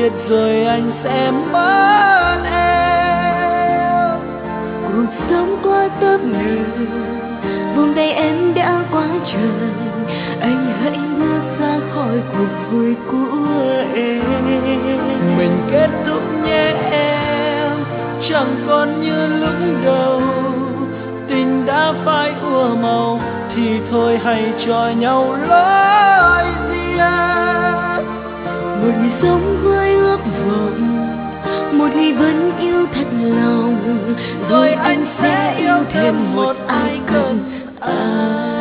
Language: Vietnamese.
hết rồi anh sẽ mất em. Cuộc sống quá tấp nập, vòng tay em đã quá trời, anh hãy bước ra khỏi cuộc vui của em. Mình kết thúc nhé em, chẳng còn như lúc đầu. Tình đã phai úa màu thì thôi hãy cho nhau lối riêng. Một người sống với ước vọng, một người vẫn yêu thật lòng, rồi anh sẽ yêu thêm một ai cần ai.